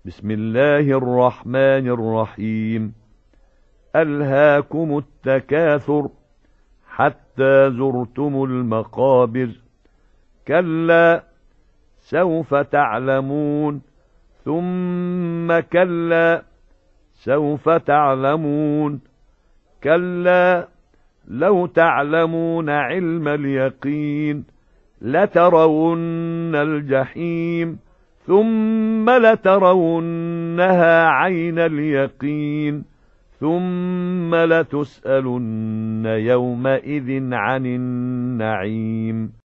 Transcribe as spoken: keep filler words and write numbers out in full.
بسم الله الرحمن الرحيم ألهاكم التكاثر حتى زرتم المقابر كلا سوف تعلمون ثم كلا سوف تعلمون كلا لو تعلمون علم اليقين لترون الجحيم ثم لترونها عين اليقين ثم لتسألن يومئذ عن النعيم